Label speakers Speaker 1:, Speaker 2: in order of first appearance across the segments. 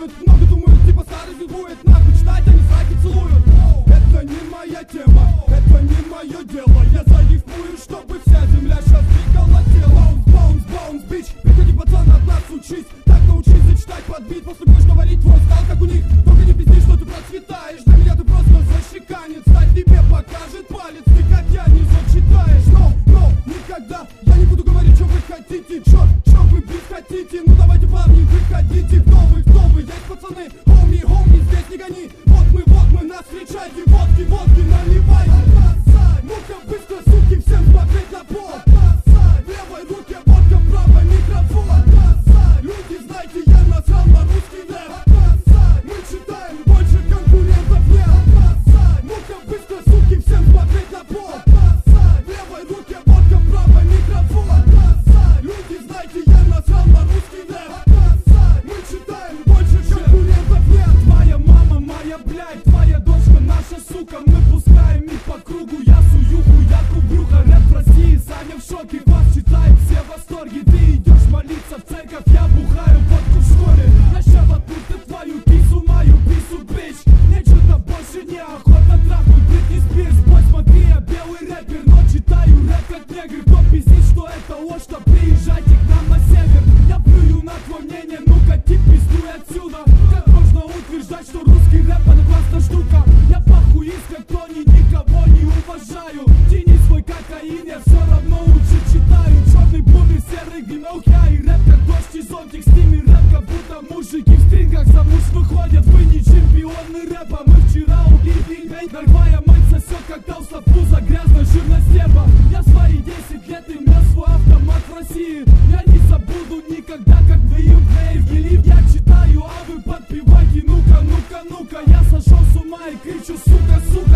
Speaker 1: воруют. Много думают, типа старость будет. Нахуй читать, они сраки целуют. Это не моя тема, это не мое дело. Я зарифмую, чтобы вся земля сейчас двигала тело. Bounce, bounce, бич, приходи, пацан, от нас учись. Так научись зачитать под бит. После будешь говорить, твой стал как у них. Только не пизди, что ты процветаешь. Для меня ты просто защеканец. Стать тебе покажет палец. Ты как я не зачитаешь. No, никогда я не буду говорить, что вы хотите. Чё вы бить хотите? Ну давайте, парни, выходите. Кто вы, есть пацаны. Хоми, здесь не гони. Вот мы, нас встречайте. Водки наливай. Ну-ка быстро, суки, всем смотреть на пол. В левой руке водка, в правой микрофон. Люди, знаете, я насрал на русский рэп. Мы читаем, больше конкурентов нет. Ну-ка быстро, суки, всем смотреть на пол. В левой руке водка, в правой микрофон. Люди, знаете, я насрал на русский рэп. Мы читаем, больше конкурентов нет. Твоя мама, моя блядь, твоя дочка, наша сука. Мы пускаем их по кругу, я сую хуяку в брюхо. Рэп в России, Саня в шоке, вас читает все в восторге. Ты идешь молиться в церковь, я бухаю водку в школе. Я ща воткну ты твою кису, мою пису, бич. Мне что-то больше не охота трахнуть Бритни Спирс. Бой, смотри, я белый рэпер, но читаю рэп как негр. Кто пиздит, что это ложь, то приезжайте к нам на север. Я плюю на твое мнение, ну-ка тип пиздуй отсюда. Как можно утверждать, что русский рэп это классная штука? Я похуист, как Тони, никого не уважаю. Тяни свой кокаин, я все равно лучше читаю. Черный бумер, серый гимнок, я и рэп как дождь и зонтик. С ними рэп как будто мужики в стрингах замуж выходят. Вы не чемпионы рэпа, мы вчера убили хейт. Нормальная мать сосет, как толстопуза, грязная жирная стерва. Я свои 10 лет имел свой автомат в России. Я не забуду никогда, как вы им гневили. Я читаю, а вы подпевайте, ну-ка, я сошел с ума и кричу, сука.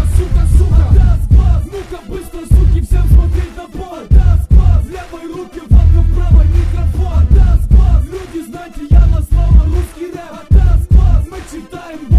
Speaker 1: Даст глаз, ну-ка быстро, суки, всем смотреть на пол. Даст глаз, в левой руке водка, в правой микрофон. Даст глаз, люди, знаете, я наслал на русский рэп. Даст глаз, мы читаем.